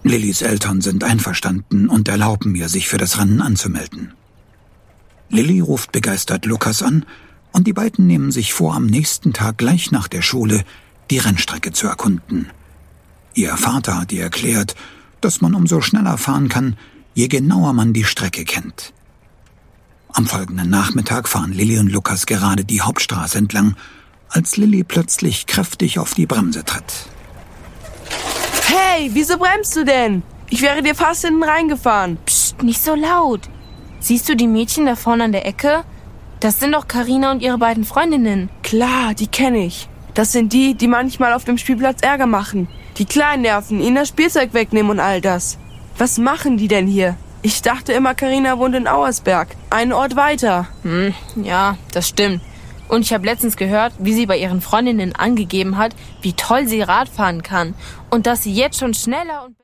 Lillys Eltern sind einverstanden und erlauben mir, sich für das Rennen anzumelden. Lilly ruft begeistert Lukas an und die beiden nehmen sich vor, am nächsten Tag gleich nach der Schule die Rennstrecke zu erkunden. Ihr Vater hat ihr erklärt, dass man umso schneller fahren kann, je genauer man die Strecke kennt. Am folgenden Nachmittag fahren Lilly und Lukas gerade die Hauptstraße entlang, als Lilly plötzlich kräftig auf die Bremse tritt. Hey, wieso bremst du denn? Ich wäre dir fast hinten reingefahren. Psst, nicht so laut. Siehst du die Mädchen da vorne an der Ecke? Das sind doch Carina und ihre beiden Freundinnen. Klar, die kenne ich. Das sind die, die manchmal auf dem Spielplatz Ärger machen. Die Kleinen nerven, ihnen das Spielzeug wegnehmen und all das. Was machen die denn hier? Ich dachte immer, Carina wohnt in Auersberg. Einen Ort weiter. Ja, das stimmt. Und ich habe letztens gehört, wie sie bei ihren Freundinnen angegeben hat, wie toll sie Radfahren kann. Und dass sie jetzt schon schneller und